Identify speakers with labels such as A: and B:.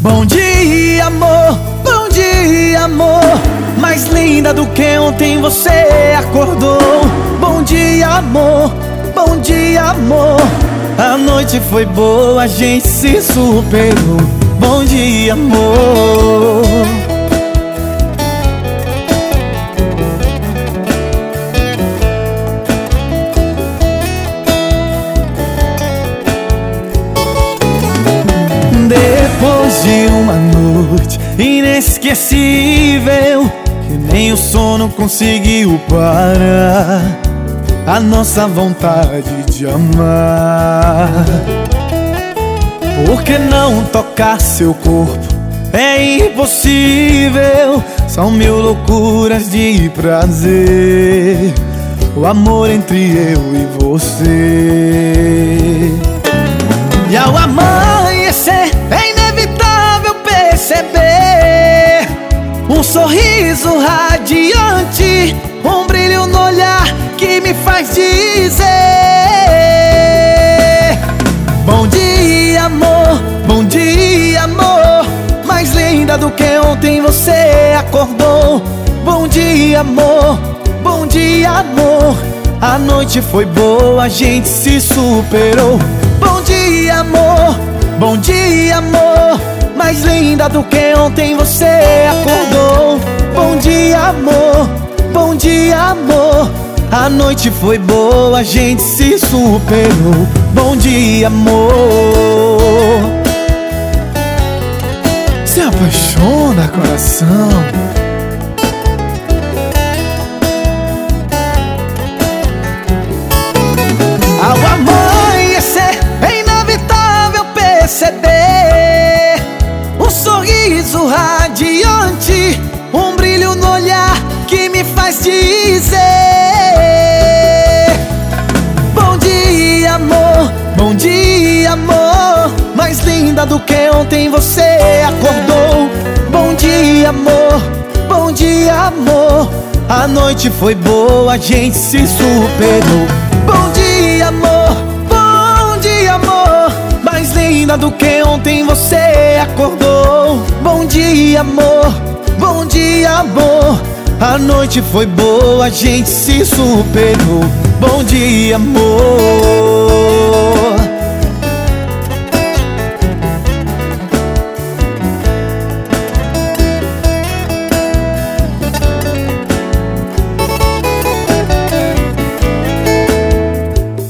A: Bom dia, amor, bom dia, amor. Mais linda do que ontem você acordou. Bom dia, amor, bom dia, amor. A noite foi boa, a gente se superou. Bom dia, amor. Depois de uma noite inesquecível, que nem o sono conseguiu parar a nossa vontade de amar. Por que não tocar seu corpo? É impossível. São mil loucuras de prazer, o amor entre eu e você. E ao amanhecer é inevitável perceber um sorriso radiante, um brilho no olhar que me faz dizer: bom dia, amor, bom dia, amor. Mais linda do que ontem você acordou. Bom dia, amor, bom dia, amor. A noite foi boa, a gente se superou. Bom dia, amor, bom dia, amor. Mais linda do que ontem você acordou. Bom dia, amor, bom dia, amor. A noite foi boa, a gente se superou. Bom dia, amor. Se apaixona, coração. Ao amanhecer é inevitável perceber um sorriso radiante, um brilho no olhar que me faz dizer: bom dia, amor, bom dia, amor. Mais linda do que ontem você acordou. Bom dia, amor, bom dia, amor. A noite foi boa, a gente se superou. Bom dia, amor, bom dia, amor. Mais linda do que ontem você acordou. Bom dia, amor, bom dia, amor. A noite foi boa, a gente se superou. Bom dia, amor.